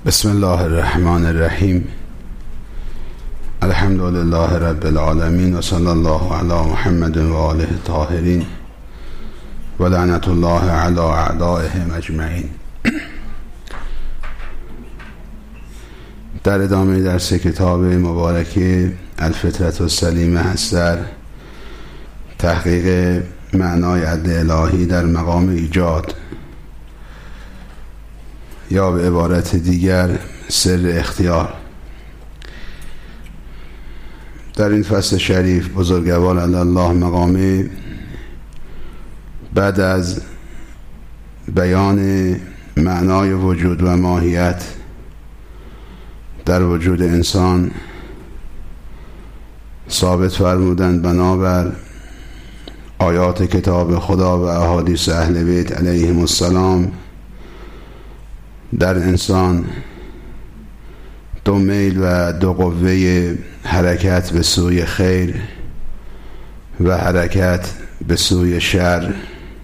بسم الله الرحمن الرحیم. الحمد لله رب العالمین و صلی الله علی محمد و آله الطاهرین و لعنت الله علی اعدائهم اجمعین. در ادامه درس کتاب مبارک الفطرة السلیمه هست در تحقیق معنای عدل الهی در مقام ایجاد، یا به عبارت دیگر سر اختیار. در این فصل شریف بزرگوار علی الله مقامه بعد از بیان معنای وجود و ماهیت در وجود انسان ثابت فرمودند بنابر آیات کتاب خدا و احادیث اهل بیت علیهم السلام در انسان دو میل و دو قوه حرکت به سوی خیر و حرکت به سوی شر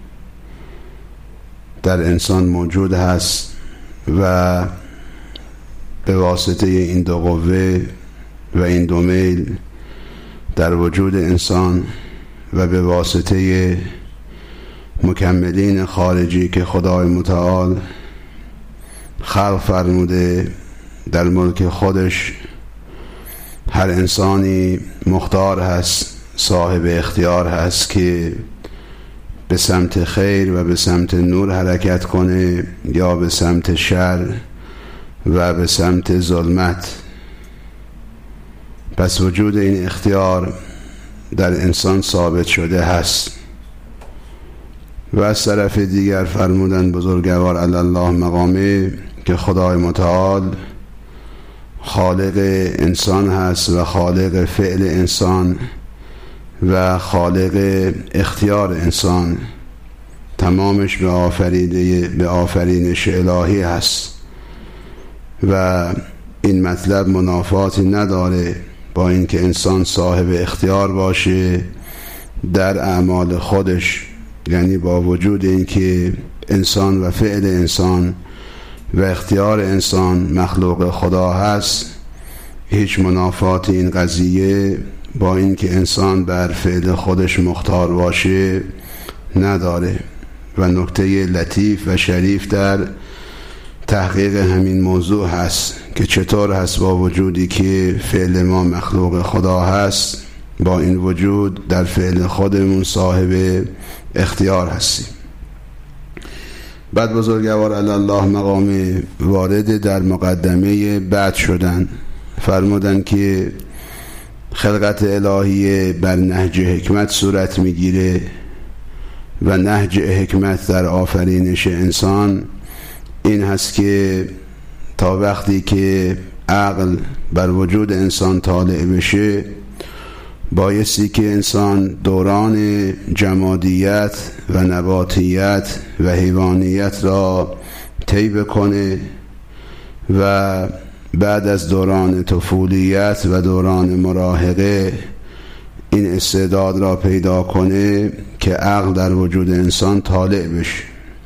در انسان موجود هست و به واسطه این دو قوه و این دو میل در وجود انسان و به واسطه مکملین خارجی که خدای متعال خلق فرموده در ملک خودش، هر انسانی مختار هست، صاحب اختیار هست که به سمت خیر و به سمت نور حرکت کنه یا به سمت شر و به سمت ظلمت. پس وجود این اختیار در انسان ثابت شده هست. و از طرف دیگر فرمودن بزرگوار علی الله مقامه که خدای متعال خالق انسان هست و خالق فعل انسان و خالق اختیار انسان، تمامش به آفرینش الهی هست و این مطلب منافاتی نداره با اینکه انسان صاحب اختیار باشه در اعمال خودش، یعنی با وجود اینکه انسان و فعل انسان و اختیار انسان مخلوق خدا هست، هیچ منافات این قضیه با اینکه انسان بر فعل خودش مختار باشه نداره. و نکته لطیف و شریف در تحقیق همین موضوع هست که چطور هست با وجودی که فعل ما مخلوق خدا هست، با این وجود در فعل خودمون صاحب اختیار هستیم. بعد بزرگوار علی الله مقام وارد در مقدمه بعد شدن، فرمودن که خلقت الهی بر نهج حکمت صورت میگیره و نهج حکمت در آفرینش انسان این هست که تا وقتی که عقل بر وجود انسان طالع بشه، بایستی که انسان دوران جمادیت و نباتیت و حیوانیت را طی بکنه و بعد از دوران طفولیت و دوران مراهقه این استعداد را پیدا کنه که عقل در وجود انسان طالع بشه.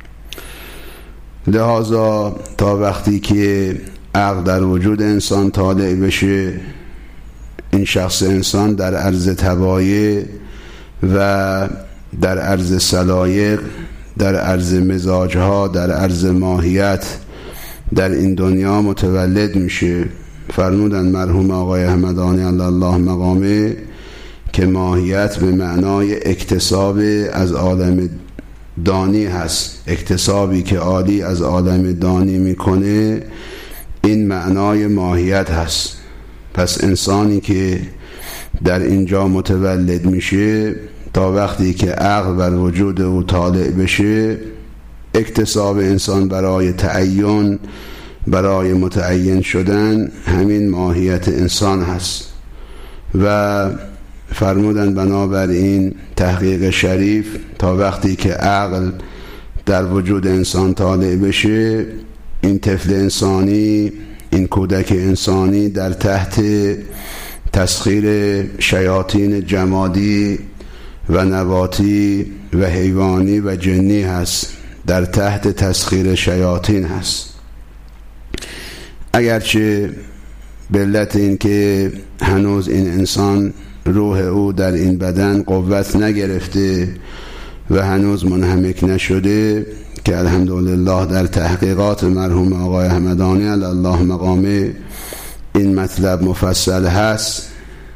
لذا تا وقتی که عقل در وجود انسان طالع بشه، این شخص انسان در عرض طبایع و در عرض سلایق، در عرض مزاجها، در عرض ماهیت در این دنیا متولد میشه. فرمودن مرحوم آقای همدانی علی الله مقامه که ماهیت به معنای اکتساب از عالم دانی هست، اکتسابی که عالی از عالم دانی میکنه، این معنای ماهیت هست. پس انسانی که در اینجا متولد میشه، تا وقتی که عقل بر وجود او طالع بشه، اکتساب انسان برای تعین، برای متعین شدن، همین ماهیت انسان هست. و فرمودن بنابراین تحقیق شریف تا وقتی که عقل در وجود انسان طالع بشه، این طفل انسانی، این کودک انسانی در تحت تسخیر شیاطین جمادی و نباتی و حیوانی و جنی هست، در تحت تسخیر شیاطین هست. اگرچه به علت این که هنوز این انسان روح او در این بدن قوت نگرفته و هنوز منهمک نشده، که الحمدلله در تحقیقات مرحوم آقای همدانی علی الله مقامه این مطلب مفصل هست،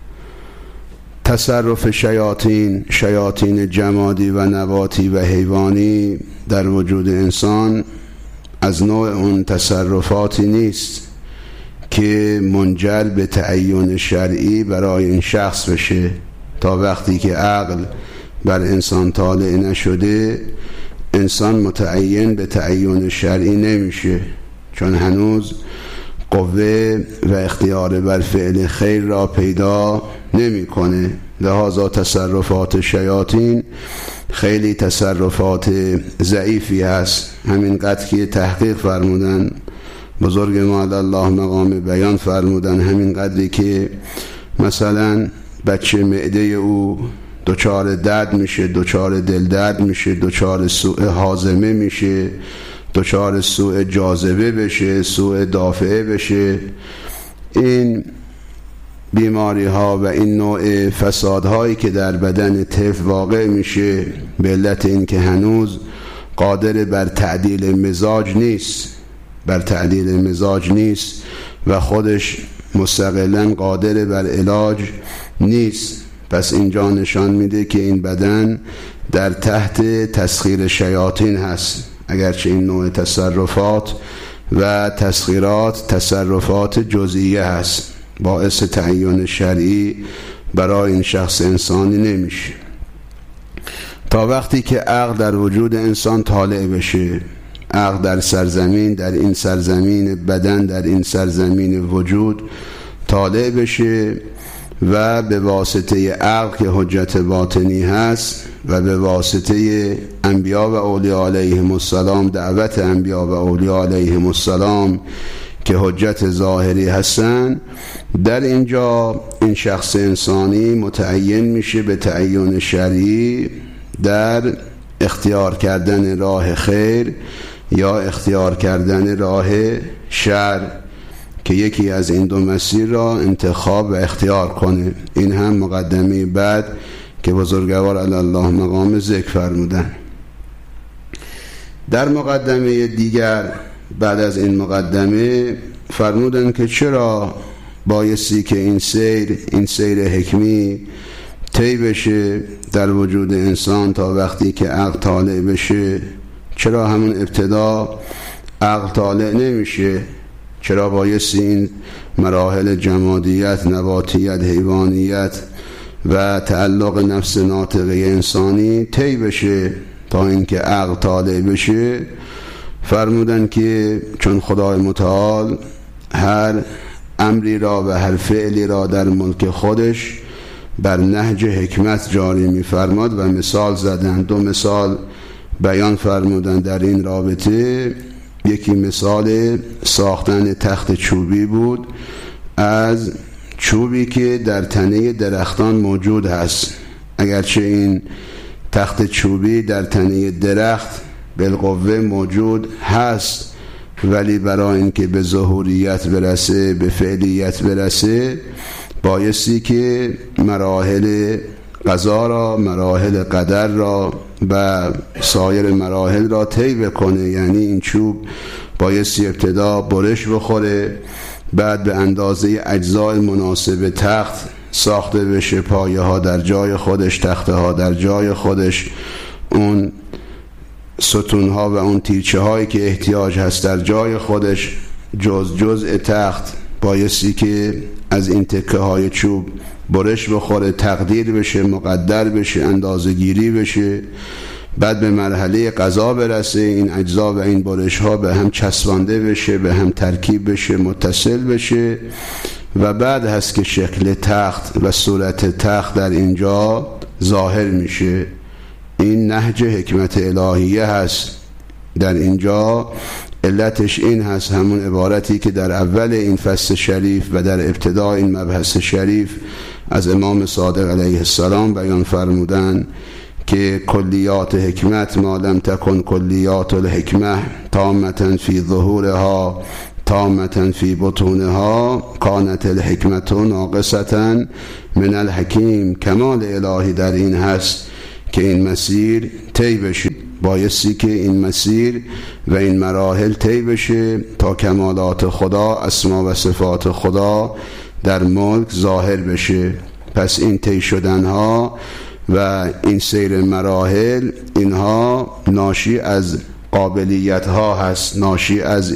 تصرف شیاطین جمادی و نباتی و حیوانی در وجود انسان از نوع اون تصرفاتی نیست که منجر به تعیین شرعی برای این شخص بشه. تا وقتی که عقل بر انسان طالع نشده، انسان متعین به تعیین شرعی نمیشه، چون هنوز قوه و اختیار بر فعل خیر را پیدا نمیکنه. لذا تصرفات شیاطین خیلی تصرفات ضعیفی هست. همینقدر که تحقیق فرمودن بزرگ ما علی الله مقام بیان فرمودن، همین قدری که مثلا بچه معده او دچار درد میشه، دچار دل درد میشه، دچار سوء هاضمه میشه، دچار سوء جاذبه بشه، سوء دافعه بشه، این بیماری ها و این نوع فسادهایی که در بدن طفل واقع میشه به علت این که هنوز قادر بر تعدیل مزاج نیست و خودش مستقلاً قادر بر علاج نیست. پس اینجا نشان میده که این بدن در تحت تسخیر شیاطین هست، اگرچه این نوع تصرفات و تسخیرات تصرفات جزئیه هست، باعث تعیین شرعی برای این شخص انسانی نمیشه. تا وقتی که عقل در وجود انسان طالع بشه، عقل در سرزمین، در این سرزمین بدن، در این سرزمین وجود طالع بشه و به واسطه عقل که حجت باطنی هست و به واسطه انبیا و اولیاء علیهم السلام، دعوت انبیا و اولیاء علیهم السلام که حجت ظاهری هستن، در اینجا این شخص انسانی متعین میشه به تعیین شرعی در اختیار کردن راه خیر یا اختیار کردن راه شر، که یکی از این دو مسیر را انتخاب و اختیار کنه. این هم مقدمه بعد که بزرگوار علی الله مقام ذکر فرمودن. در مقدمه دیگر بعد از این مقدمه فرمودن که چرا بایستی که این سیر حکمی طی بشه در وجود انسان تا وقتی که عقل طالع بشه. چرا همون ابتدا عقل طالع نمیشه؟ چرا بایستی این مراحل جمادیت، نباتیت، حیوانیت و تعلق نفس ناطقه انسانی طی بشه تا اینکه عقل طالع بشه؟ فرمودن که چون خدای متعال هر امری را و هر فعلی را در ملک خودش بر نهج حکمت جاری می فرماد و مثال زدن. دو مثال بیان فرمودن در این رابطه. یکی مثال ساختن تخت چوبی بود از چوبی که در تنه درختان موجود هست. اگرچه این تخت چوبی در تنه درخت بالقوه موجود هست، ولی برای اینکه به ظهوریت برسه، به فعلیت برسه، بایستی که مراحل قضا را، مراحل قدر را و سایر مراحل را طی بکنه. یعنی این چوب بایستی ابتدا برش بخوره، بعد به اندازه اجزای مناسب تخت ساخته بشه، پایه ها در جای خودش، تخته ها در جای خودش، اون ستون ها و اون تیرچه هایی که احتیاج هست در جای خودش، جزء تخت بایستی که از این تکه های چوب برش بخوره، تقدیر بشه، مقدر بشه، اندازه گیری بشه، بعد به مرحله قضا برسه، این اجزا و این برش ها به هم چسبانده بشه، به هم ترکیب بشه، متصل بشه، و بعد هست که شکل تخت و صورت تخت در اینجا ظاهر میشه. این نهج حکمت الهیه هست. در اینجا علتش این هست، همون عبارتی که در اول این فصل شریف و در ابتدا این مبحث شریف از امام صادق علیه السلام بیان فرمودن که کلیات حکمت ما لم تکن کلیات الحکمه تامتا فی ظهورها تامة فی بطونها کانت الحکمت ناقصة من الحکیم. کمال الهی در این هست که این مسیر طی بشه، بایستی که این مسیر و این مراحل طی بشه تا کمالات خدا، اسما و صفات خدا در ملک ظاهر بشه. پس این طی شدنها و این سیر مراحل، اینها ناشی از قابلیت ها هست، ناشی از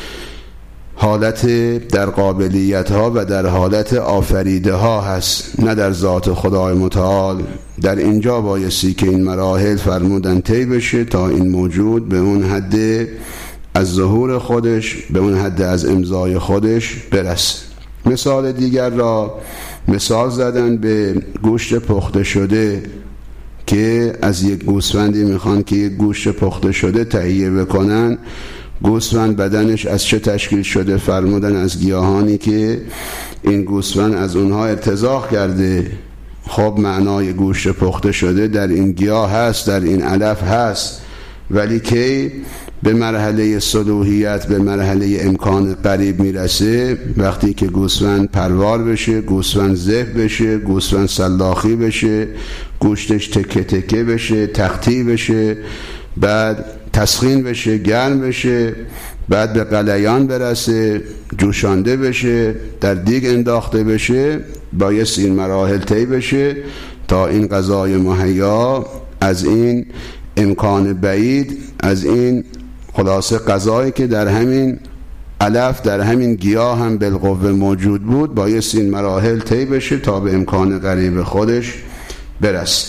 حالت در قابلیت ها و در حالت آفریده ها هست، نه در ذات خدای متعال. در اینجا بایستی که این مراحل فرمودن طی بشه تا این موجود به اون حد از ظهور خودش، به اون حد از امضای خودش برسه. مثال دیگر را مثال زدن به گوشت پخته شده که از یک گوسفندی میخوان که یک گوشت پخته شده تهیه بکنن. گوسفند بدنش از چه تشکیل شده؟ فرمودن از گیاهانی که این گوسفند از اونها ارتزاق کرده. خب معنای گوشت پخته شده در این گیاه هست، در این علف هست، ولی که به مرحله صلوحیت، به مرحله امکان قریب میرسه وقتی که گوسفند پروار بشه، گوسفند ذبح بشه، گوسفند سلاخی بشه، گوشتش تکه تکه بشه، تختی بشه، بعد تسخین بشه، گرم بشه، بعد به قلیان برسه، جوشانده بشه، در دیگ انداخته بشه. بایست این مراحل طی بشه تا این غذای مهیا از این امکان بعید، از این خلاصه غذایی که در همین علف، در همین گیاه هم بالقوه موجود بود، بایست این مراحل طی بشه تا به امکان قریب خودش برسه.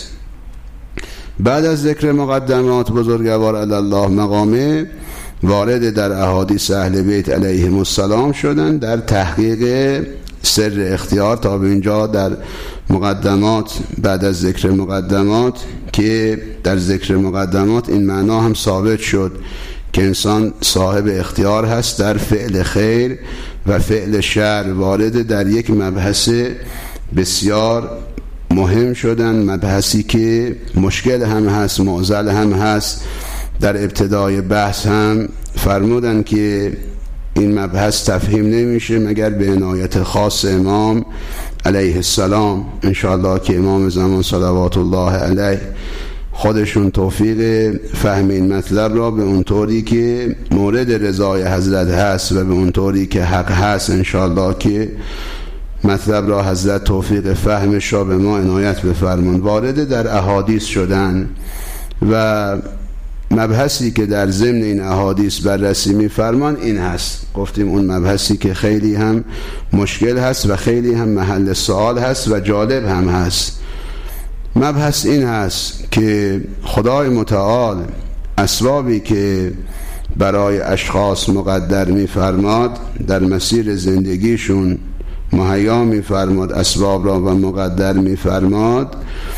بعد از ذکر مقدمات بزرگوار علی الله مقامه، وارد در احادیث اهل بیت علیهم السلام شدن در تحقیق سر اختیار. تا به اینجا در مقدمات، بعد از ذکر مقدمات، که در ذکر مقدمات این معنا هم ثابت شد که انسان صاحب اختیار هست در فعل خیر و فعل شر. وارد در یک مبحث بسیار مهم شدن، مبحثی که مشکل هم هست، معضل هم هست. در ابتدای بحث هم فرمودن که این مبحث تفهیم نمیشه مگر به عنایت خاص امام علیه السلام. انشاءالله که امام زمان صلوات الله علیه خودشون توفیق فهم این مطلب را به اون طوری که مورد رضای حضرت هست و به اون طوری که حق هست، انشاءالله که مطلب را حضرت توفیق فهمش را به ما عنایت بفرمون. وارد در احادیث شدن و مبحثی که در ضمن این احادیث بررسی می‌فرمان این هست. گفتیم اون مبحثی که خیلی هم مشکل هست و خیلی هم محل سوال هست و جالب هم هست. مبحث این هست که خدای متعال اسبابی که برای اشخاص مقدر می‌فرماد، در مسیر زندگیشون مهیا می‌فرماد، اسباب را و مقدر می‌فرماد.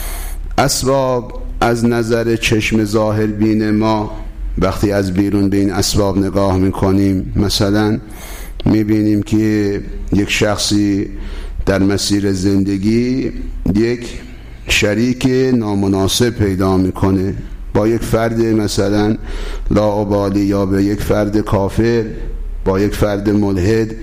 اسباب از نظر چشم ظاهر بین ما وقتی از بیرون به این اسباب نگاه میکنیم، مثلا میبینیم که یک شخصی در مسیر زندگی یک شریک نامناسب پیدا میکنه با یک فرد مثلا لاابالی، یا به یک فرد کافر، با یک فرد ملحد،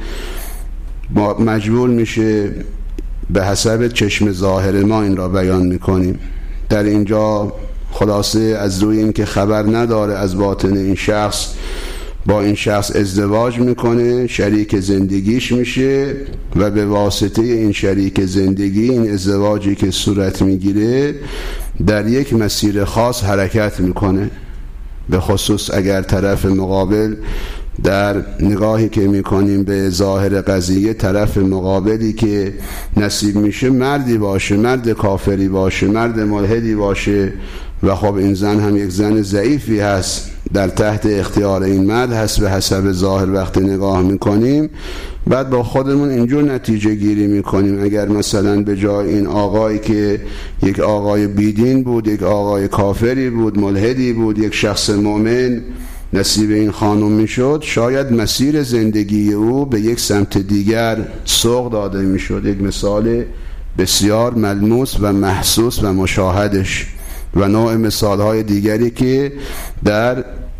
مجبور میشه به حسب چشم ظاهر ما این را بیان میکنیم. در اینجا خلاصه از روی این که خبر نداره از باطن این شخص، با این شخص ازدواج میکنه، شریک زندگیش میشه و به واسطه این شریک زندگی، این ازدواجی که صورت میگیره، در یک مسیر خاص حرکت میکنه. به خصوص اگر طرف مقابل، در نگاهی که میکنیم به ظاهر قضیه، طرف مقابلی که نصیب میشه مردی باشه، مرد کافری باشه، مرد ملحدی باشه، و خب این زن هم یک زن ضعیفی هست، در تحت اختیار این مرد هست به حسب ظاهر. وقتی نگاه میکنیم بعد با خودمون اینجور نتیجه گیری میکنیم، اگر مثلا به جای این آقایی که یک آقای بیدین بود، یک آقای کافری بود، ملحدی بود، یک شخص مؤمن نصیب این خانم میشد، شاید مسیر زندگی او به یک سمت دیگر سوق داده میشد. یک مثال بسیار ملموس و محسوس و مشاهدش، و نوع مثالهای دیگری که در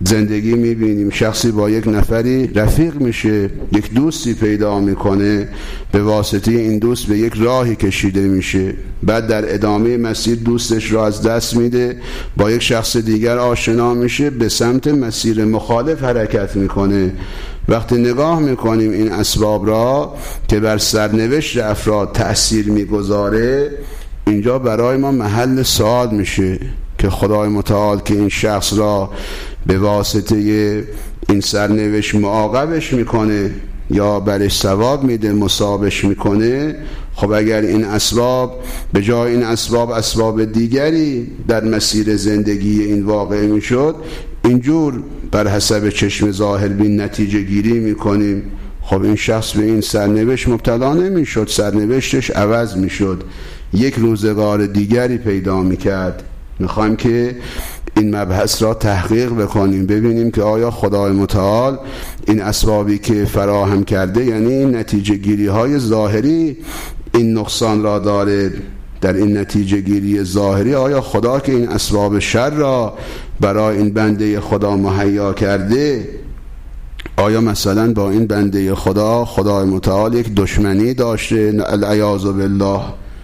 زندگی میبینیم شخصی با یک نفری رفیق میشه، یک دوستی پیدا میکنه، به واسطه این دوست به یک راهی کشیده میشه، بعد در ادامه مسیر دوستش را از دست میده، با یک شخص دیگر آشنا میشه، به سمت مسیر مخالف حرکت میکنه. وقتی نگاه میکنیم این اسباب را که بر سرنوشت افراد تأثیر میگذاره، اینجا برای ما محل سوال میشه که خدای متعال که این شخص را به واسطه این سرنوشت معاقبش میکنه یا برش ثواب میده، مصابش میکنه، خب اگر این اسباب به جای این اسباب دیگری در مسیر زندگی این واقع میشد، اینجور بر حسب چشم ظاهر بین نتیجه گیری میکنیم، خب این شخص به این سرنوشت مبتلا نمیشد، سرنوشتش عوض میشد، یک روزگار دیگری پیدا میکرد. میخوایم که این مبحث را تحقیق بکنیم، ببینیم که آیا خدای متعال این اسبابی که فراهم کرده، یعنی نتیجه گیری های ظاهری این نقصان را داره، در این نتیجه گیری ظاهری آیا خدا که این اسباب شر را برای این بنده خدا مهیا کرده، آیا مثلا با این بنده خدای متعال یک دشمنی داشته؟ العیاذ بالله.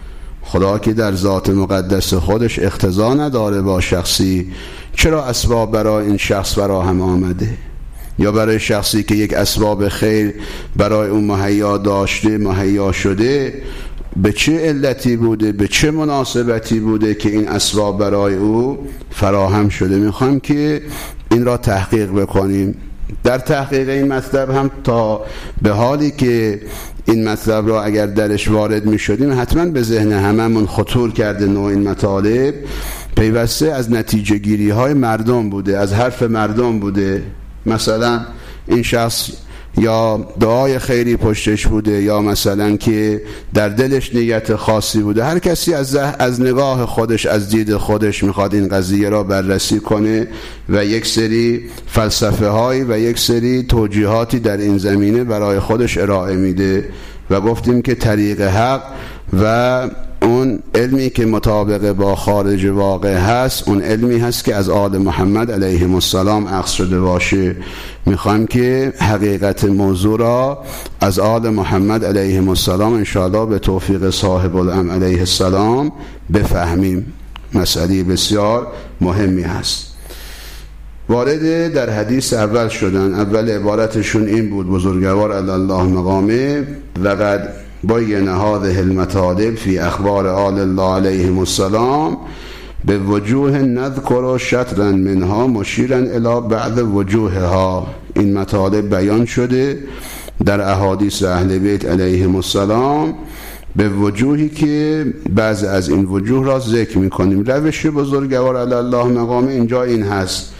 خدا که در ذات مقدس خودش اقتضا نداره با شخصی، چرا اسباب برای این شخص فراهم آمده؟ یا برای شخصی که یک اسباب خیر برای اون مهیا داشته، مهیا شده، به چه علتی بوده، به چه مناسبتی بوده که این اسباب برای او فراهم شده؟ میخوایم که این را تحقیق بکنیم. در تحقیق این مطلب هم تا به حالی که این مطلب را اگر درش وارد می شدیم حتما به ذهن هممون خطور کرده نوع این مطالب پیوسته از نتیجه گیری های مردم بوده، از حرف مردم بوده. مثلا این شخص یا دعای خیری پشتش بوده، یا مثلا که در دلش نیت خاصی بوده. هر کسی از نگاه خودش، از دید خودش میخواد این قضیه را بررسی کنه و یک سری فلسفه های و یک سری توجیهاتی در این زمینه برای خودش ارائه میده و گفتیم که طریق حق و اون علمی که مطابق با خارج واقع هست، اون علمی هست که از آل محمد علیهم السلام اخذ شده باشه. میخوایم که حقیقت موضوع را از آل محمد علیهم السلام انشاءالله به توفیق صاحب الامر علیه السلام بفهمیم. مسئله بسیار مهمی هست. وارد در حدیث اول شدن. اول عبارتشون این بود: بزرگوار الله مقامه وقد بین هذه المطالب فی اخبار آل الله علیهم السلام به وجوه نذکر شطرا منها مشیرا الی بعض وجوهها. این مطالب بیان شده در احادیث اهل بیت علیهم السلام به وجوهی که بعض از این وجوه را ذکر میکنیم. روش بزرگوار الله مقامه اینجا این هست: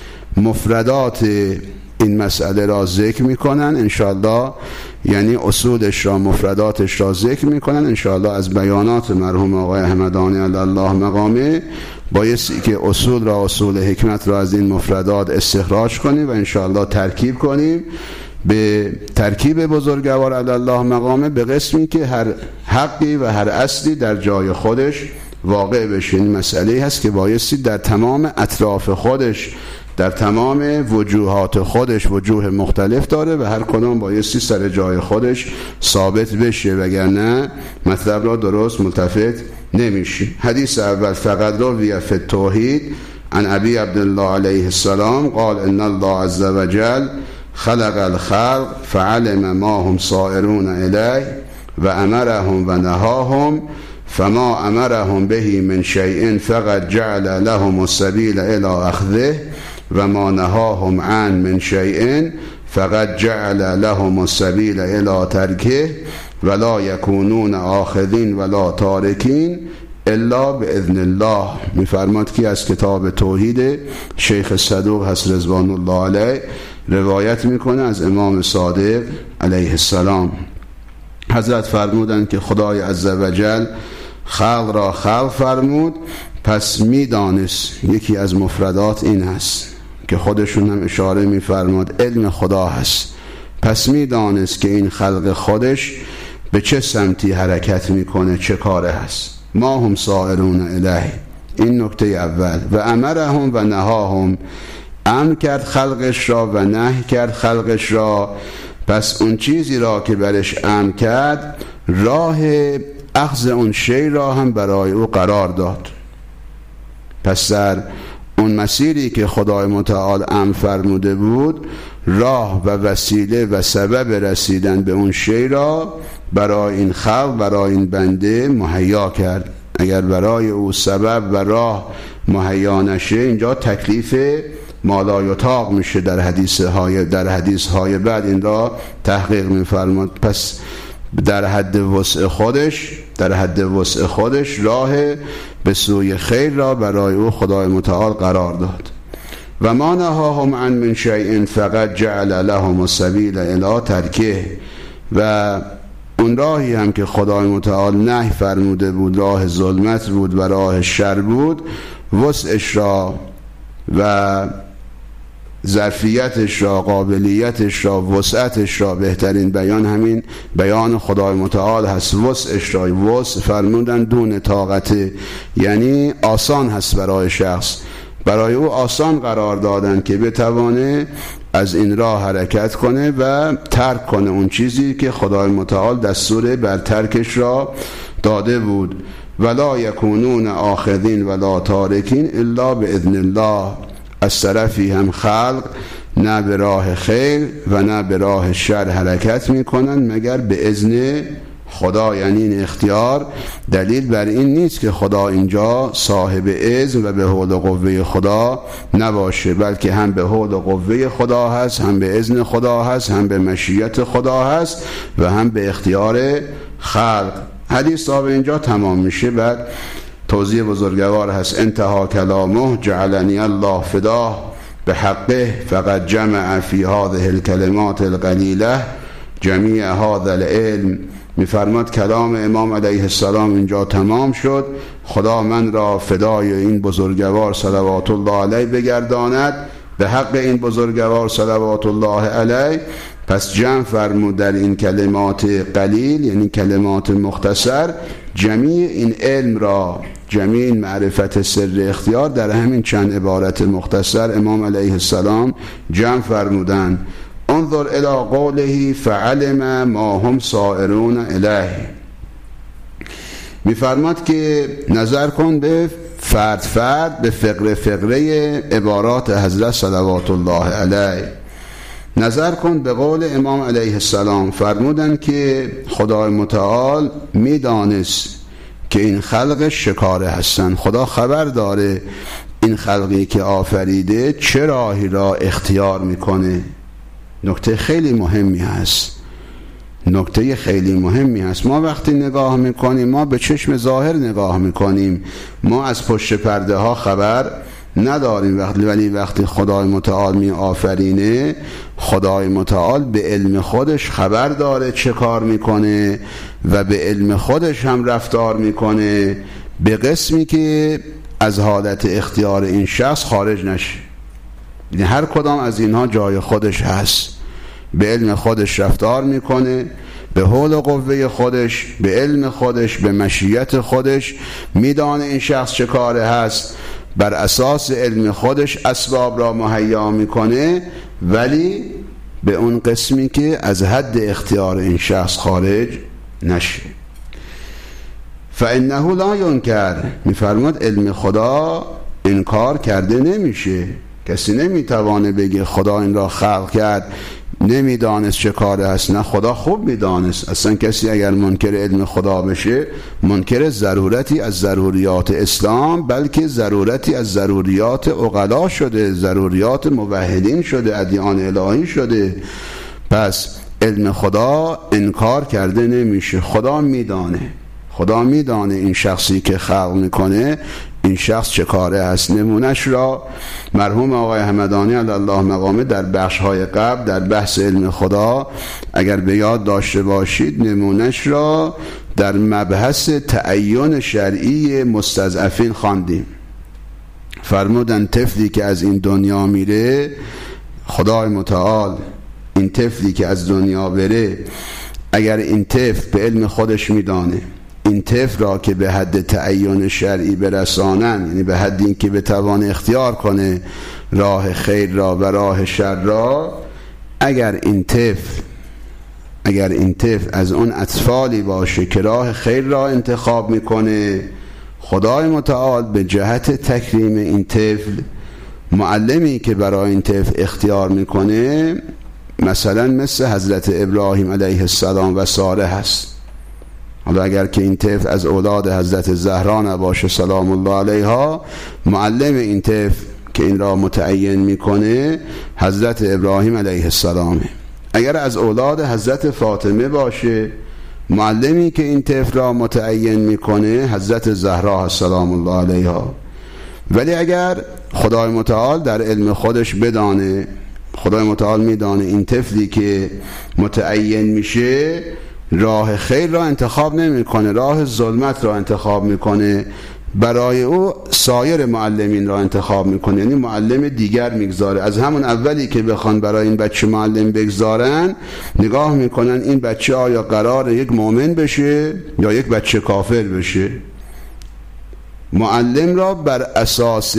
مفردات این مسئله را ذکر میکنن انشاءالله، یعنی اصولش را، مفرداتش را ذکر میکنن انشاءالله. از بیانات مرحوم آقای احمدانی الله مقامه بایستی که اصول را، اصول حکمت را از این مفردات استخراج کنیم و انشاءالله ترکیب کنیم به ترکیب بزرگوار الله مقامه به قسمی که هر حقی و هر اصلی در جای خودش واقع بشه. این مسئله هست که بایستی در تمام اطراف خودش، در تمام وجوهات خودش، وجوه مختلف داره و هر کدام بایستی سر جای خودش ثابت بشه، وگرنه مطلب را درست ملتفت نمیشه. حدیث اول: فقط روی فی التوحید عن ابی عبدالله علیه السلام قال ان الله عز وجل خلق الخلق فعلم ما هم صائرون الیه و امرهم و نهاهم فما امرهم به من شیء فقد جعل لهم السبیل الی اخذه و ما نهاهم عن من شیء فقد جعل لهم السبیل الی ترکه ولا یکونون آخذین ولا تارکین الا باذن الله. میفرماد که از کتاب توحید شیخ صدوق هست رضوان الله علیه روایت میکنه از امام صادق علیه السلام. حضرت فرمودند که خدای عزوجل خلق را خلق فرمود، پس میدانست. یکی از مفردات این هست که خودشون هم اشاره میفرماد علم خدا هست. پس میدانست که این خلق خودش به چه سمتی حرکت میکنه، چه کاره هست. ما هم صائرون الیه، این نکته اول. و امرهم و نهاهم، امر کرد خلقش را و نهی کرد خلقش را، پس اون چیزی را که برش امر کرد راه اخذ اون شی را هم برای او قرار داد. پس در اون مسیری که خدای متعال امر فرموده بود، راه و وسیله و سبب رسیدن به اون شی را برای این خلق، برای این بنده مهیا کرد. اگر برای او سبب و راه مهیا نشه، اینجا تکلیف مالایطاق میشه. در حدیث های بعد این را تحقیق میفرماد. پس در حد وسع خودش راه به سوی خیر را برای او خدای متعال قرار داد. و ما نهاهم عن من شیء فقط جعل لهم السبیل الی ترکه. و اون راهی هم که خدای متعال نهی فرموده بود، راه ظلمت بود و راه شر بود، وسعش را و ظرفیتش را، قابلیتش را، وسعتش را، بهترین بیان همین بیان خدای متعال هست. وسعش را، وسع فرمودن دون طاقت، یعنی آسان هست برای شخص، برای او آسان قرار دادن که بتوانه از این راه حرکت کنه و ترک کنه اون چیزی که خدای متعال دستور بر ترکش را داده بود. ولا یکونون آخذین ولا تارکین الا باذن الله. از طرفی هم خلق نه به راه خیر و نه به راه شر حرکت میکنن مگر به اذن خدا. یعنی این اختیار دلیل بر این نیست که خدا اینجا صاحب اذن و به حول و قوه خدا نباشه، بلکه هم به حول و قوه خدا هست، هم به اذن خدا هست، هم به مشیت خدا هست و هم به اختیار خلق. حدیث تا به اینجا تمام میشه. بعد توضیح بزرگوار هست: انتها کلامه جعلنی الله فداه بحقه فقد جمع فی هذه الکلمات القلیله جمیع هذا العلم. میفرماد کلام امام علیه السلام اینجا تمام شد، خدا من را فدای این بزرگوار صلوات الله علیه بگرداند، به حق این بزرگوار صلوات الله علیه. پس جمع فرمود در این کلمات قلیل، یعنی کلمات مختصر، جمیع این علم را، جمیع این معرفت سر اختیار در همین چند عبارت مختصر امام علیه السلام جمع فرمودن. انظر الى قوله فعلم ما هم صائرون الیه. میفرماد که نظر کن به فرد به فقره عبارات حضرت صلوات الله علیه. نظر کن به قول امام علیه السلام. فرمودن که خدای متعال میدانست که این خلق شکاره هستن. خدا خبر داره این خلقی که آفریده چه راهی را اختیار میکنه. نکته خیلی مهمی هست. ما وقتی نگاه میکنیم، ما به چشم ظاهر نگاه میکنیم، ما از پشت پرده ها خبر نداریم. ولی وقتی خدای متعال می آفرینه، خدای متعال به علم خودش خبر داره چه کار میکنه و به علم خودش هم رفتار میکنه به قسمی که از حالت اختیار این شخص خارج نشه. یعنی هر کدام از اینها جای خودش هست. به علم خودش رفتار میکنه، به حول و قوه خودش، به علم خودش، به مشیت خودش میدانه این شخص چه کاره هست، بر اساس علم خودش اسباب را مهیا میکنه، ولی به اون قسمی که از حد اختیار این شخص خارج نشه. فانه لا ینکر. میفرماد علم خدا انکار کرده نمیشه. کسی نمیتوانه بگه خدا این را خلق کرد نمیدانست چه کاره هست. نه، خدا خوب میدانست. اصلا کسی اگر منکر علم خدا بشه، منکر ضرورتی از ضروریات اسلام، بلکه ضرورتی از ضروریات عقلا شده، ضروریات موحدین شده، ادیان الهی شده. پس علم خدا انکار کرده نمیشه. خدا میدانه این شخصی که خلق میکنه این شخص چه کاره هست. نمونش را مرحوم آقای حمدانی علی الله مقامه در بخش‌های قبل در بحث علم خدا اگر به یاد داشته باشید، نمونش را در مبحث تعین شرعی مستضعفین خواندیم. فرمودن طفلی که از این دنیا میره، خدای متعال این طفلی که از دنیا بره، اگر این طفل به علم خودش میدانه این طفل را که به حد تعین شرعی برسانن، یعنی به حد این که بتوان اختیار کنه راه خیر را و راه شر را، اگر این طفل از اون اطفالی باشه که راه خیر را انتخاب میکنه، خدای متعال به جهت تکریم این طفل معلمی که برای این طفل اختیار میکنه مثلا مثل حضرت ابراهیم علیه السلام و ساره هست. حالا اگر که این طفل از اولاد حضرت زهرا نباشه سلام الله علیها، معلم این طفل که این را متعین میکنه حضرت ابراهیم علیه السلامه. اگر از اولاد حضرت فاطمه باشه، معلمی که این طفل را متعین میکنه حضرت زهرا سلام الله علیها. ولی اگر خدای متعال در علم خودش بدانه، خدای متعال میدانه این طفلی که متعین میشه راه خیر را انتخاب نمیکنه، راه ظلمت را انتخاب میکنه، برای او سایر معلمین را انتخاب میکنه، یعنی معلم دیگر میگذاره. از همون اولی که بخوان برای این بچه معلم بگذارن نگاه میکنن این بچه آیا قرار یک مؤمن بشه یا یک بچه کافر بشه. معلم را بر اساس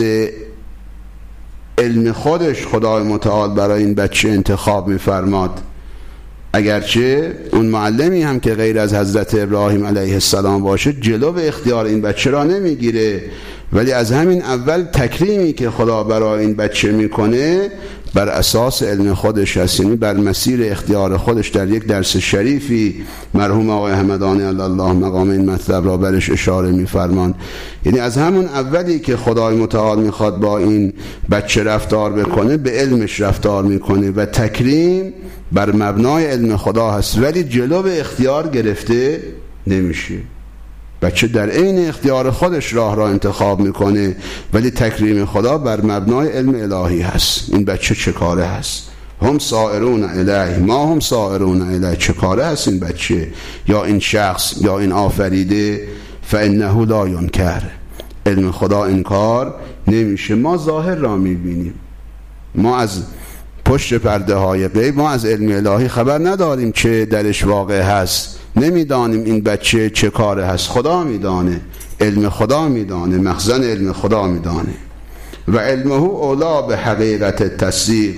علم خودش خدای متعال برای این بچه انتخاب میفرماد، اگرچه اون معلمی هم که غیر از حضرت ابراهیم علیه السلام باشه جلو به اختیار این بچه را نمیگیره، ولی از همین اول تکریمی که خدا برای این بچه میکنه بر اساس علم خودش هست، یعنی بر مسیر اختیار خودش. در یک درس شریفی مرحوم آقای همدانی الله مقام این مطلب را برش اشاره میفرمان، یعنی از همون اولی که خدای متعال میخواد با این بچه رفتار بکنه به علمش رفتار میکنه و تکریم بر مبنای علم خدا هست، ولی جلو به اختیار گرفته نمیشه. بچه در عین اختیار خودش راه را انتخاب میکنه، ولی تکریم خدا بر مبنای علم الهی هست. این بچه چه کاره هست؟ هم سائرون الیه ما هم سائرون الیه. چه کاره هست این بچه یا این شخص یا این آفریده؟ فانه لا ینکر. علم خدا انکار نمیشه. ما ظاهر را میبینیم، ما از پشت پرده های غیب، ما از علم الهی خبر نداریم چه درش واقع هست، نمیدانیم این بچه چه کاره هست. خدا میدانه، علم خدا میدانه، مخزن علم خدا میدانه. و علمه اولا به حقیقت تصدیق،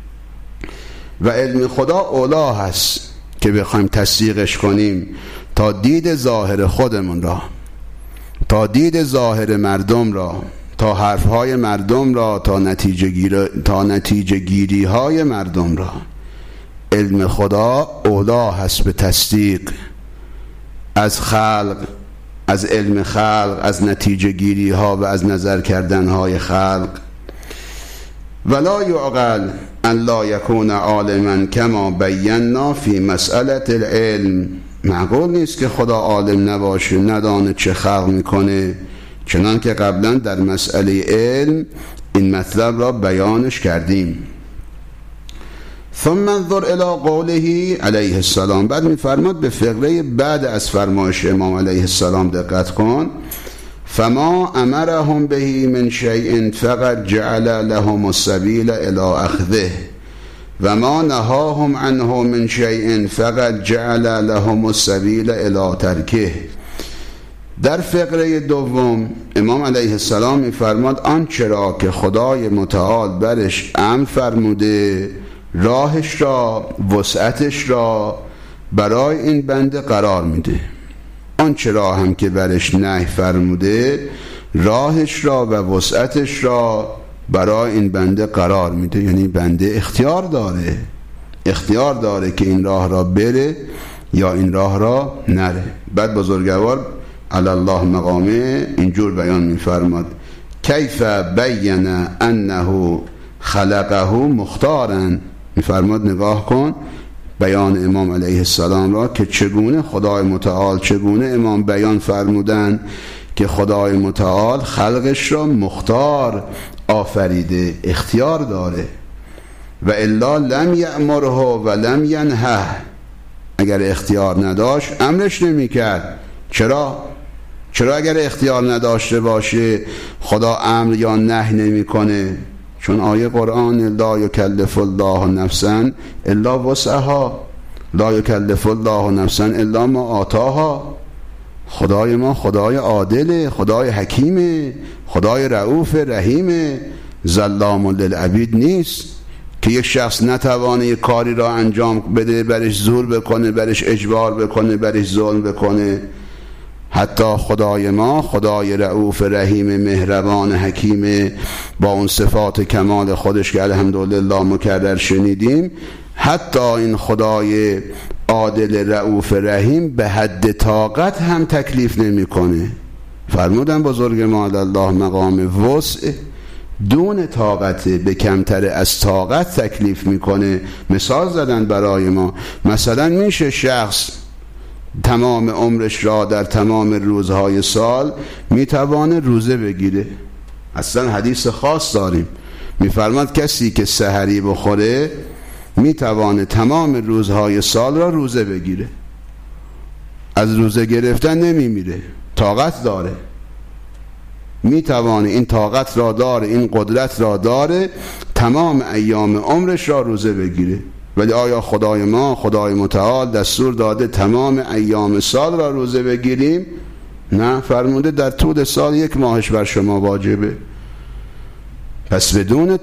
و علم خدا اولا هست که بخوایم تصدیقش کنیم تا دید ظاهر خودمون را، تا دید ظاهر مردم را، تا حرفهای مردم را، تا نتیجه گیری های مردم را. علم خدا اولا هست به تصدیق از خلق، از علم خلق، از نتیجه گیری ها و از نظر کردن های خلق. ولا یعقل ان لا یکون عالما کما بینا فی مسئله العلم. معقول نیست که خدا عالم نباشه، ندانه چه خلق میکنه، چنان که قبلا در مسئله علم این مطلب را بیانش کردیم. ثم انظر الى قوله علیه السلام. بعد میفرماد به فقره بعد از فرمایش امام علیه السلام دقت کن. فما امرهم به من شیء فقد جعل لهم السبیل الى اخذه و ما نهاهم عنه من شیء فقد جعل لهم السبیل الى ترکه. در فقره دوم امام علیه السلام میفرماد آنچه را که خدای متعال برش امر فرموده راهش را، وسعتش را برای این بنده قرار میده. آنچه را هم که برش نهی فرموده راهش را و وسعتش را برای این بنده قرار میده. یعنی بنده اختیار داره که این راه را بره یا این راه را نره. بعد بزرگوار علی الله مقامه اینجور بیان میفرماد کیف بین انه خلقه مختارا. میفرماد نگاه کن بیان امام علیه السلام را که چگونه خدای متعال، چگونه امام بیان فرمودن که خدای متعال خلقش را مختار آفریده، اختیار داره. و الا لم یأمره و لم ینهه. اگر اختیار نداشت امرش نمیکرد. چرا اگر اختیار نداشته باشه خدا امر یا نهی نمیکنه؟ چون آیه قرآن لا یکلف الله نفسا الا وسعها، لا یکلف الله نفسا الا ما آتاها. خدای ما خدای عادله، خدای حکیمه، خدای رؤوف رحیمه، ظلام للعبید نیست که یک شخص نتوانه یک کاری را انجام بده، برش زور بکنه، برش اجبار بکنه، برش ظلم بکنه. حتی خدای ما خدای رؤوف رحیم مهربان حکیم با اون صفات کمال خودش که الحمدلله مکرر شنیدیم، حتی این خدای عادل رؤوف رحیم به حد طاقت هم تکلیف نمیکنه. فرمودن بزرگ ما الله مقام وسع، دون طاقت به کمتر از طاقت تکلیف میکنه. مثال زدن برای ما، مثلا میشه شخص تمام عمرش را در تمام روزهای سال میتوانه روزه بگیره. اصلا حدیث خاص داریم میفرماد کسی که سحری بخوره میتوانه تمام روزهای سال را روزه بگیره، از روزه گرفتن نمیمیره، طاقت داره، میتوانه، این طاقت را داره، این قدرت را داره، تمام ایام عمرش را روزه بگیره. ولی آیا خدای ما خدای متعال دستور داده تمام ایام سال را روزه بگیریم؟ نه، فرموده در طول سال 1 ماهش بر شما واجبه. پس بدون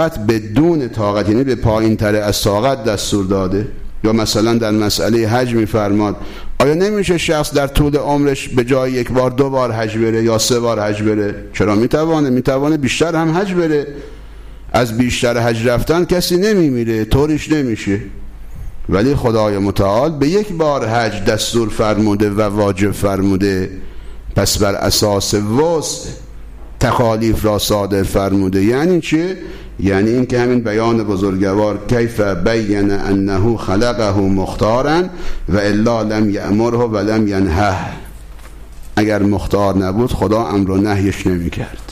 طاقت یعنی به پایین تر از طاقت دستور داده. یا مثلا در مسئله حج میفرماد آیا نمیشه شخص در طول عمرش به جای 1 بار 2 بار حج بره یا 3 بار حج بره؟ چرا میتوانه بیشتر هم حج بره. از بیشتر حج رفتن کسی نمیمیره، طوریش نمیشه. ولی خدای متعال به 1 بار حج دستور فرموده و واجب فرموده، پس بر اساس وسع تکالیف را صادر فرموده. یعنی چه؟ یعنی این که همین بیان بزرگوار کیف بین انه خلقه مختارا و الا لم یأمره و لم ینهه، اگر مختار نبود خدا امر و نهیش نمی کرد.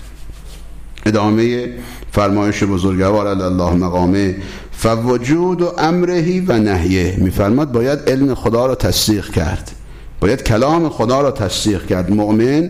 ادامه فرمایش بزرگوار الله مقامه فوجود و امره و نهیه، میفرماد باید علم خدا را تصدیق کرد، باید کلام خدا را تصدیق کرد. مؤمن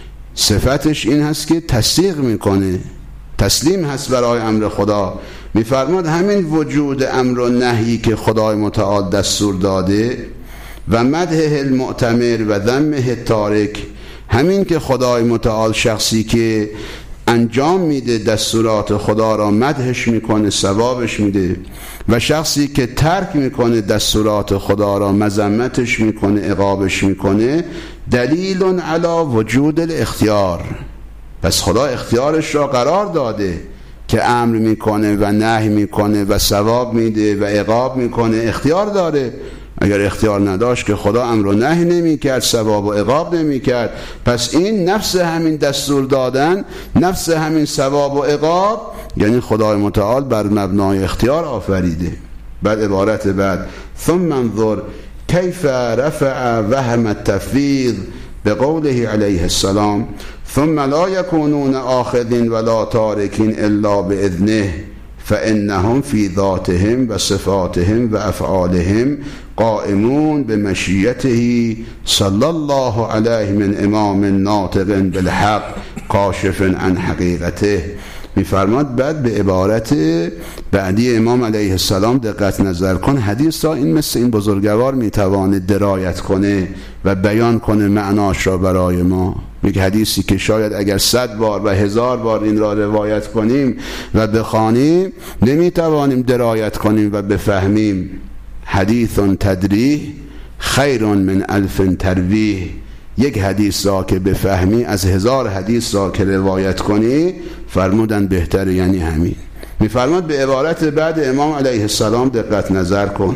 صفتش این هست که تصدیق میکنه، تسلیم هست برای امر خدا. میفرماد همین وجود امر و نهی که خدای متعال دستور داده و مدح المعتمر و ذمه تارک، همین که خدای متعال شخصی که انجام میده دستورات خدا را مدحش میکنه، ثوابش میده، و شخصی که ترک میکنه دستورات خدا را مذمتش میکنه، عقابش میکنه، دلیل علی وجود الاختیار. پس خدا اختیارش را قرار داده که امر میکنه و نهی میکنه و ثواب میده و عقاب میکنه، اختیار داره. اگر اختیار نداشت که خدا امر و نهی نمیکرد، ثواب و عقاب نمیکرد. پس این نفس همین دستور دادن، نفس همین ثواب و عقاب، یعنی خدای متعال بر مبنای اختیار آفریده. بعد عبارت بعد ثم انظر کیف رفع وهم التفویض بقوله علیه السلام ثم لا یکونون آخذین ولا تارکین الا باذنه فانهم فی ذاتهم و صفاتهم و افعالهم قائمون بمشیته صلی الله علیه من امام ناطق بالحق کاشف عن حقیقته. میفرماد بعد به عبارت بعدی امام علیه السلام دقت نظر کن. حدیث را این مثل این بزرگوار میتوانه درایت کنه و بیان کنه معناش را برای ما. یک حدیثی که شاید اگر 100 بار و 1000 بار این را روایت کنیم و بخوانیم نمیتوانیم درایت کنیم و بفهمیم. حدیث تدریح خیر من 1000 ترویح. یک حدیث را که بفهمی از 1000 حدیث را که روایت کنی فرمودن بهتره. یعنی همین. میفرماد به عبارت بعد امام علیه السلام دقت نظر کن.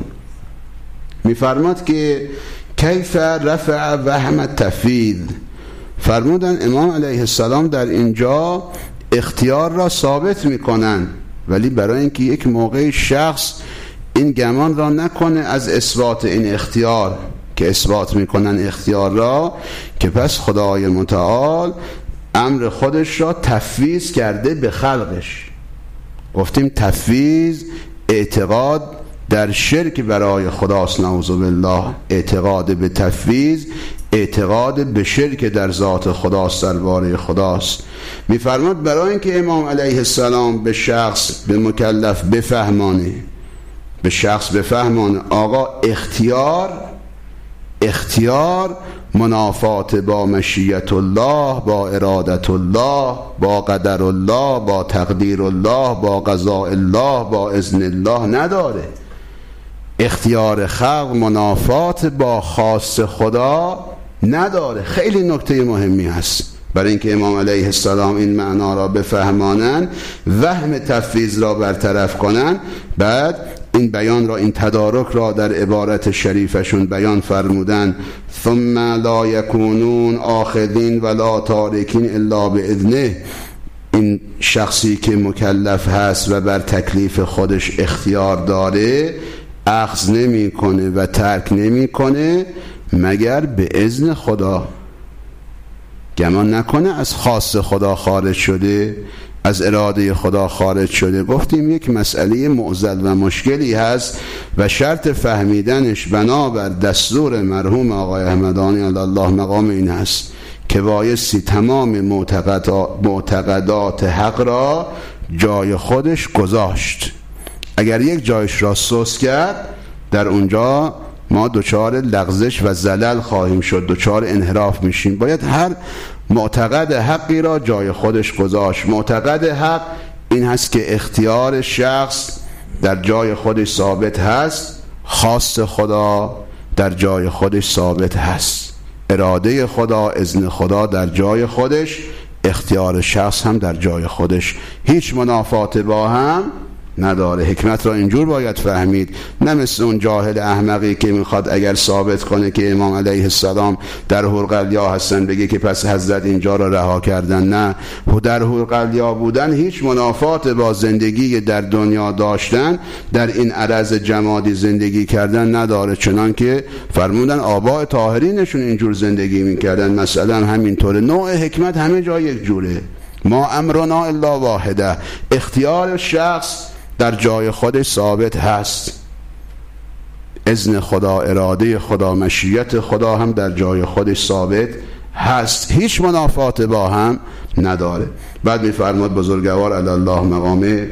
میفرماد که کیف رفع وهم التفویض. فرمودن امام علیه السلام در اینجا اختیار را ثابت میکنن، ولی برای اینکه یک موقع شخص این گمان را نکنه از اثبات این اختیار که اثبات میکنن اختیار را که پس خدای متعال امر خودش را تفویض کرده به خلقش. گفتیم تفویض اعتقاد در شرک برای خداست، نعوذ بالله. اعتقاد به تفویض اعتقاد به شرک در ذات خداست، درباره خداست. میفرماد برای اینکه امام علیه السلام به شخص، به مکلف بفهمانه، به شخص بفهمانه آقا اختیار منافات با مشیت الله، با ارادت الله، با قدر الله، با تقدیر الله، با قضاء الله، با اذن الله نداره. اختیار خلق منافات با خاص خدا نداره. خیلی نکته مهمی هست. برای اینکه امام علیه السلام این معنا را بفهمانند، وهم تفویض را برطرف کنند، بعد این بیان را، این تدارک را در عبارت شریفشون بیان فرمودن: ثم لا یکونون آخذین ولا تارکین الا باذنه. این شخصی که مکلف هست و بر تکلیف خودش اختیار داره، اخذ نمی کنه و ترک نمی کنه مگر به اذن خدا. گمان نکنه از خاص خدا خارج شده، از اراده خدا خارج شده. گفتیم یک مسئله معضل و مشکلی هست و شرط فهمیدنش بنابر دستور مرحوم آقای احمدانی الله مقام این هست که بایستی تمام معتقدات حق را جای خودش گذاشت. اگر یک جایش را سوس کرد، در اونجا ما دچار لغزش و زلل خواهیم شد، دچار انحراف میشیم. باید هر معتقد حقی را جای خودش گذاشت. معتقد حق این هست که اختیار شخص در جای خودش ثابت هست، خاص خدا در جای خودش ثابت هست، اراده خدا، اذن خدا در جای خودش، اختیار شخص هم در جای خودش. هیچ منافات با هم نداره. حکمت را اینجور باید فهمید، نه مثل اون جاهل احمقی که میخواد اگر ثابت کنه که امام علیه السلام در حرقلیا هستن بگه که پس حضرت اینجا را رها کردن. نه، در حرقلیا بودن هیچ منافات با زندگی در دنیا داشتن، در این عرض جمادی زندگی کردن نداره. چنان که فرمودن آباء طاهرینشون اینجور زندگی میکردن. مثلا همینطوره. نوع حکمت همه جا یک جوره. ما امرنا الا واحده. اختیار شخص در جای خودش ثابت هست، اذن خدا، اراده خدا، مشیت خدا هم در جای خودش ثابت هست. هیچ منافات با هم نداره. بعد می‌فرماد بزرگوار علی الله مقامه: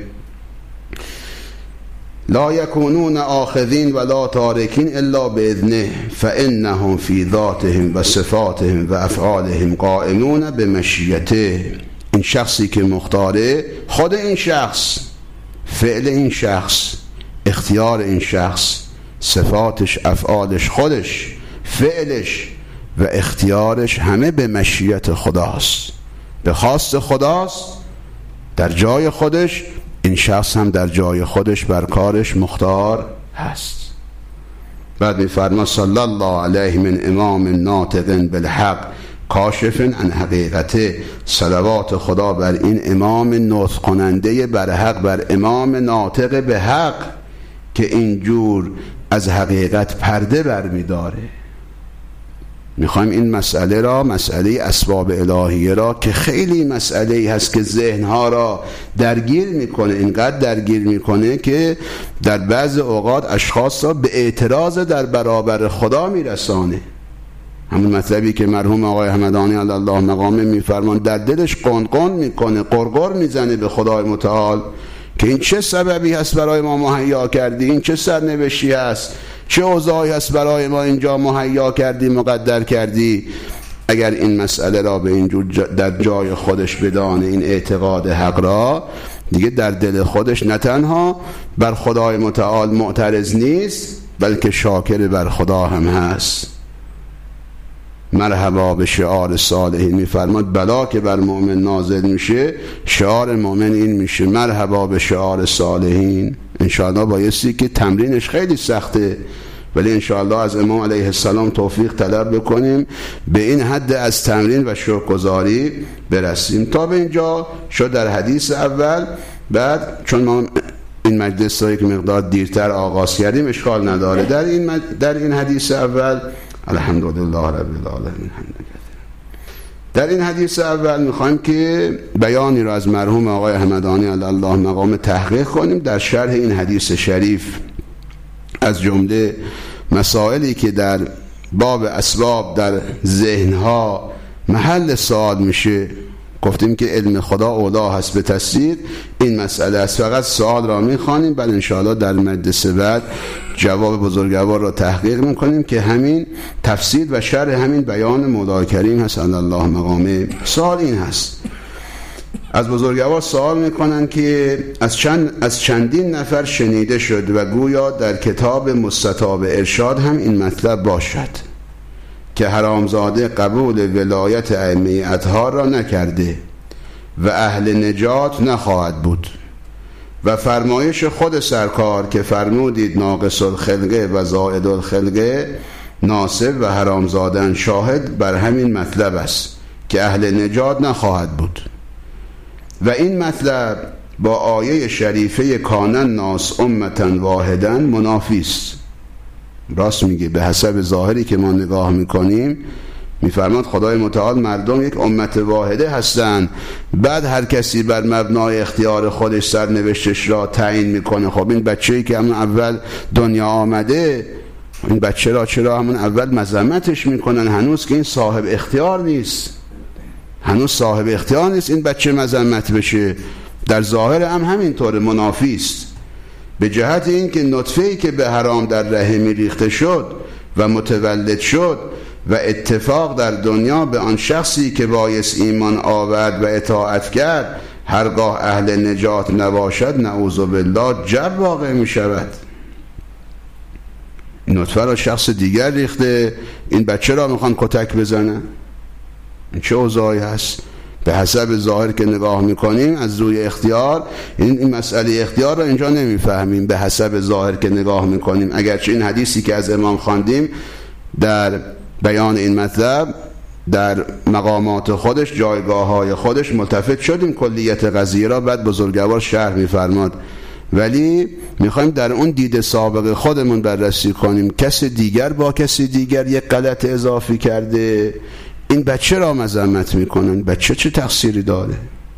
لا یکونون آخذین ولا تارکین الا باذنه فانهم فی ذاتهم و صفاتهم و افعالهم قائمون بمشیته. این شخصی که مختاره، خود این شخص، فعل این شخص، اختیار این شخص، صفاتش، افعالش، خودش، فعلش و اختیارش همه به مشیت خداست، به خواست خداست. در جای خودش این شخص هم در جای خودش بر کارش مختار هست. بعد می‌فرماید: صلی الله علیه من امام ناطق بالحق کاشف عن حقیقته. صلوات خدا بر این امام نطق کننده بر حق، بر امام ناطق به حق که اینجور از حقیقت پرده برمی‌داره. میخوایم این مسئله را، مسئله اسباب الهیه را که خیلی مسئله هست که ذهنها را درگیر میکنه، اینقدر درگیر میکنه که در بعض اوقات اشخاص را به اعتراض در برابر خدا میرسانه. همون مطلبی که مرحوم آقای احمدانی الله مقامه میفرمان، در دلش قنقن میکنه، قرقر میزنه به خدای متعال که این چه سببی هست برای ما مهیا کردی، این چه سرنوشتی هست، چه اوضاعی هست برای ما اینجا مهیا کردی، مقدر کردی. اگر این مسئله را به اینجور در جای خودش بدانه، این اعتقاد حق را، دیگه در دل خودش نه تنها بر خدای متعال معترض نیست، بلکه شاکر بر خدا هم هست. مرحبا به شعار صالحین. میفرماد بلا که بر مؤمن نازل میشه، شعار مؤمن این میشه: مرحبا به شعار صالحین. انشاءالله بایستی که تمرینش خیلی سخته، ولی انشاءالله از امام علیه السلام توفیق طلب بکنیم به این حد از تمرین و شکرگزاری برسیم. تا به اینجا شد در حدیث اول. بعد چون ما این مجلس را یک مقدار دیرتر آغاز کردیم اشکال نداره. در این حدیث اول الحمدلله رب العالمین. در این حدیث اول میخوایم که بیانی را از مرحوم آقای احمدانی الله مقام تحقیق کنیم در شرح این حدیث شریف. از جمله مسائلی که در باب اسباب در ذهنها محل سوال میشه گفتیم که علم خدا اولا هست به تصدیق این مسئله است. فقط سوال را میخوانیم، بعد انشاءالله در مجلس بعد جواب بزرگوار را تحقیق میکنیم که همین تفسیر و شرح همین بیان مولا کریم هست الله مقامه. سوال این هست، از بزرگوار سوال میکنن که از چندین نفر شنیده شد و گویا در کتاب مستطاب ارشاد هم این مطلب باشد که حرامزاده قبول ولایت ائمه اطهار را نکرده و اهل نجات نخواهد بود و فرمایش خود سرکار که فرمودید ناقص الخلقه و زائد الخلقه ناصب و حرامزادن شاهد بر همین مطلب است که اهل نجات نخواهد بود و این مطلب با آیه شریفه کان الناس امة واحدا منافی است. راست میگه، به حسب ظاهری که ما نگاه میکنیم میفرماد خدای متعال مردم یک امت واحده هستند، بعد هر کسی بر مبنای اختیار خودش سرنوشتش را تعیین میکنه. خب این بچه‌ای که همون اول دنیا آمده، این بچه را چرا همون اول مذمتش میکنن؟ هنوز که این صاحب اختیار نیست، این بچه مذمت بشه. در ظاهر هم همینطور منافی است، به جهت این که نطفه‌ای که به حرام در رحمی ریخته شد و متولد شد و اتفاق در دنیا به آن شخصی که بایس ایمان آورد و اطاعت کرد هرگاه اهل نجات نباشد نعوذ بالله جب واقع می شود. نطفه را شخص دیگر ریخته، این بچه را میخوان کتک بزنن. این چه اوضاعی هست؟ به حسب ظاهر که نگاه میکنیم از روی اختیار، این مسئله اختیار را اینجا نمیفهمیم. به حسب ظاهر که نگاه میکنیم، اگرچه این حدیثی که از امام خواندیم در بیان این مطلب در مقامات خودش، جایگاه های خودش ملتفت شدیم کلیت قضیه را، بعد بزرگوار شرح میفرماد، ولی میخوایم در اون دید سابق خودمون بررسی کنیم. کسی دیگر با کسی دیگر یک غلط اضافی کرده، این بچه را مذمت میکنن. بچه چه تقصیری داره؟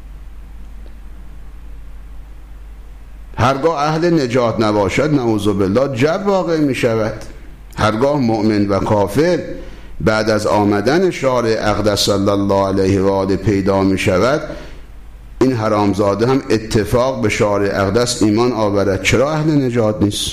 هرگاه اهل نجات نباشد نعوذ بالله جب واقع میشود. هرگاه مؤمن و کافر بعد از آمدن شارع اقدس صلی الله علیه و آله پیدا میشود، این حرامزاده هم اتفاق به شارع اقدس ایمان آورد، چرا اهل نجات نیست؟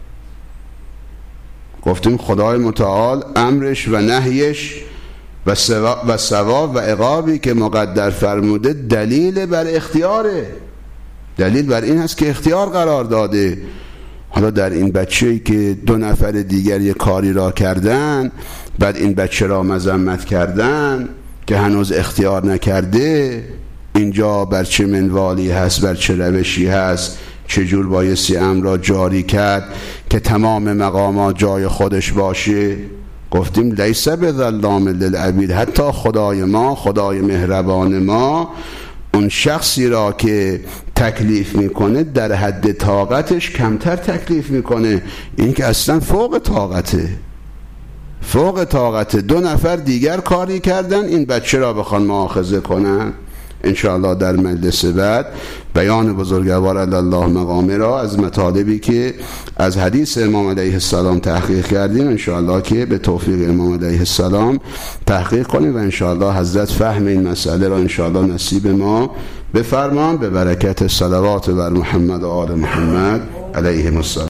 گفتیم خدای متعال امرش و نهیش و ثواب و عقابی که مقدر فرموده دلیل بر اختیاره، دلیل بر این هست که اختیار قرار داده. حالا در این بچه‌ای که دو نفر دیگر یک کاری را کردن، بعد این بچه را مذمت کردن که هنوز اختیار نکرده، اینجا بر چه منوالی هست، بر چه روشی هست، چجور بایستی امر را جاری کرد که تمام مقامات جای خودش باشه. گفتیم لیس بظلام للعبید، حتی خدای ما، خدای مهربان ما، اون شخصی را که تکلیف میکنه در حد طاقتش کمتر تکلیف میکنه. این که اصلا فوق طاقته. دو نفر دیگر کاری کردن، این بچه را بخوان مؤاخذه کنن. انشاءالله در مجلس بعد بیان بزرگوار الله مقامه را از مطالبی که از حدیث امام علیه السلام تحقیق کردیم انشاءالله که به توفیق امام علیه السلام تحقیق کنیم و انشاءالله حضرت فهم این مسئله را انشاءالله نصیب ما بفرمان، به برکت صلوات بر محمد و آل محمد علیهم السلام.